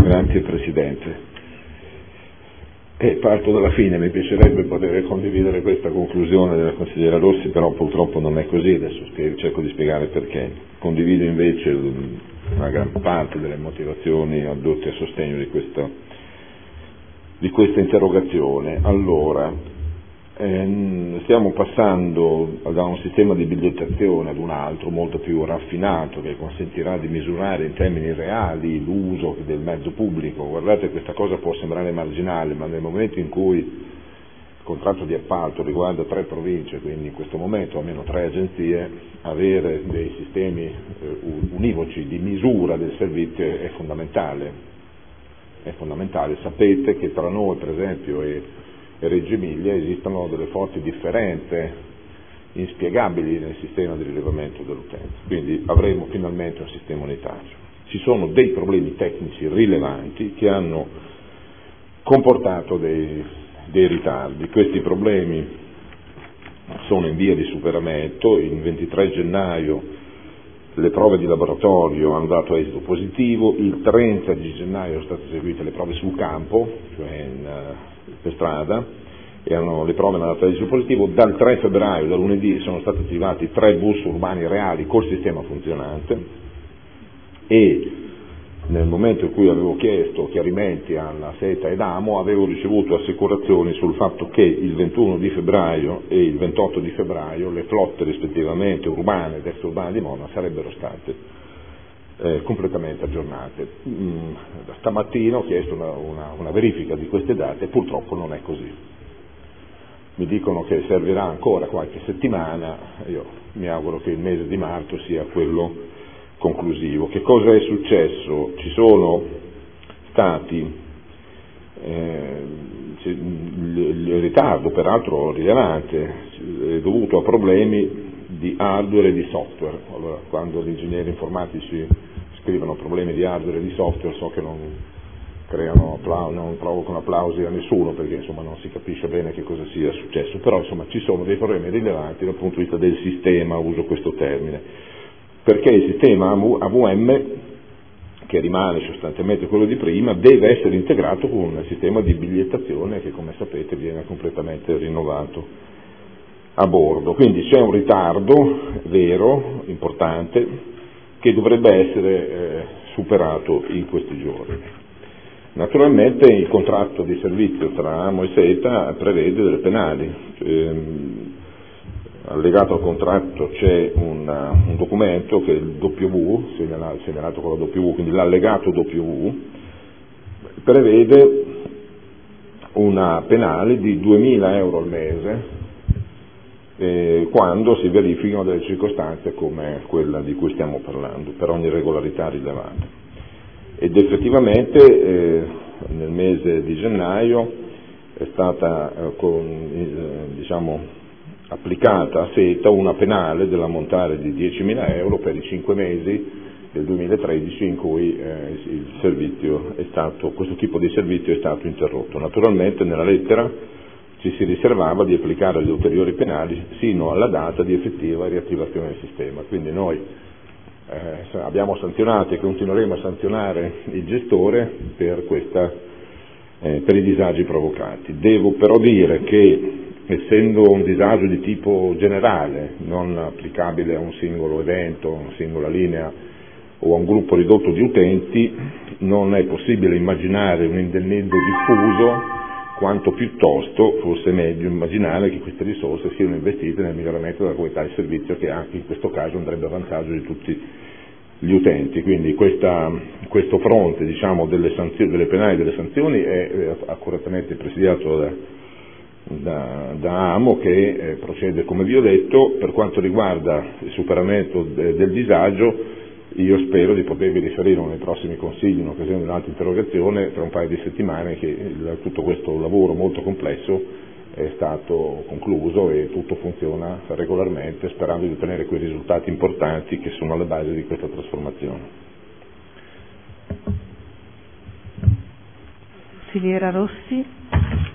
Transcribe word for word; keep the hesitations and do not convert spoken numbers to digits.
Grazie Presidente. E parto dalla fine, mi piacerebbe poter condividere questa conclusione della consigliera Rossi, però purtroppo non è così, adesso cerco di spiegare perché. Condivido invece una gran parte delle motivazioni addotte a sostegno di questa, di questa interrogazione. Allora, ehm, stiamo passando da un sistema di bigliettazione ad un altro molto più raffinato, che consentirà di misurare in termini reali l'uso del mezzo pubblico. Guardate, questa cosa può sembrare marginale, ma nel momento in cui il contratto di appalto riguarda tre province, quindi in questo momento almeno tre agenzie, avere dei sistemi eh, univoci di misura del servizio è fondamentale. È fondamentale. Sapete che tra noi, per esempio, e e Reggio Emilia esistono delle forti differenze inspiegabili nel sistema di rilevamento dell'utenza, quindi avremo finalmente un sistema unitario. Ci sono dei problemi tecnici rilevanti che hanno comportato dei, dei ritardi. Questi problemi sono in via di superamento. Il ventitré gennaio le prove di laboratorio hanno dato esito positivo, il trenta di gennaio sono state eseguite le prove sul campo, cioè in, per strada, e hanno, le prove hanno dato esito positivo. Dal tre febbraio, da lunedì, sono stati attivati tre bus urbani reali col sistema funzionante, e nel momento in cui avevo chiesto chiarimenti alla SETA ed AMO avevo ricevuto assicurazioni sul fatto che il ventuno di febbraio e il ventotto di febbraio le flotte rispettivamente urbane ed extraurbane di Modena sarebbero state eh, completamente aggiornate. Mm, stamattina ho chiesto una, una, una verifica di queste date e purtroppo non è così. Mi dicono che servirà ancora qualche settimana, io mi auguro che il mese di marzo sia quello conclusivo. Che cosa è successo? Ci sono stati eh, il, il ritardo, peraltro rilevante, è dovuto a problemi di hardware e di software. Allora, quando gli ingegneri informatici scrivono problemi di hardware e di software, so che non creano non provocano applausi a nessuno, perché insomma non si capisce bene che cosa sia successo, però insomma ci sono dei problemi rilevanti dal punto di vista del sistema, uso questo termine, perché il sistema A V M, che rimane sostanzialmente quello di prima, deve essere integrato con un sistema di bigliettazione che, come sapete, viene completamente rinnovato a bordo. Quindi c'è un ritardo vero, importante, che dovrebbe essere eh, superato in questi giorni. Naturalmente il contratto di servizio tra AMO e SETA prevede delle penali. Ehm, allegato al contratto c'è una, un documento che è il W, segnalato, segnalato con la W, quindi l'allegato W, prevede una penale di duemila euro al mese eh, quando si verificano delle circostanze come quella di cui stiamo parlando, per ogni irregolarità rilevante. Ed effettivamente eh, nel mese di gennaio è stata eh, con, eh, diciamo, applicata a SETA una penale dell'ammontare di diecimila euro per i cinque mesi del duemilatredici in cui eh, il servizio è stato, questo tipo di servizio è stato interrotto. Naturalmente nella lettera ci si riservava di applicare le ulteriori penali sino alla data di effettiva riattivazione del sistema. Quindi noi eh, abbiamo sanzionato e continueremo a sanzionare il gestore per, questa, eh, per i disagi provocati. Devo però dire che, essendo un disagio di tipo generale, non applicabile a un singolo evento, a una singola linea o a un gruppo ridotto di utenti, non è possibile immaginare un indennizzo diffuso, quanto piuttosto fosse meglio immaginare che queste risorse siano investite nel miglioramento della qualità del servizio, che anche in questo caso andrebbe a vantaggio di tutti gli utenti. Quindi questa, questo fronte, diciamo, delle, sanzioni, delle penali e delle sanzioni è, è accuratamente presidiato da Da, da AMO, che eh, procede come vi ho detto. Per quanto riguarda il superamento de, del disagio, io spero di potervi riferire nei prossimi consigli, in occasione di un'altra interrogazione, tra un paio di settimane, che il, tutto questo lavoro molto complesso è stato concluso e tutto funziona regolarmente, sperando di ottenere quei risultati importanti che sono alla base di questa trasformazione. Consigliera Rossi.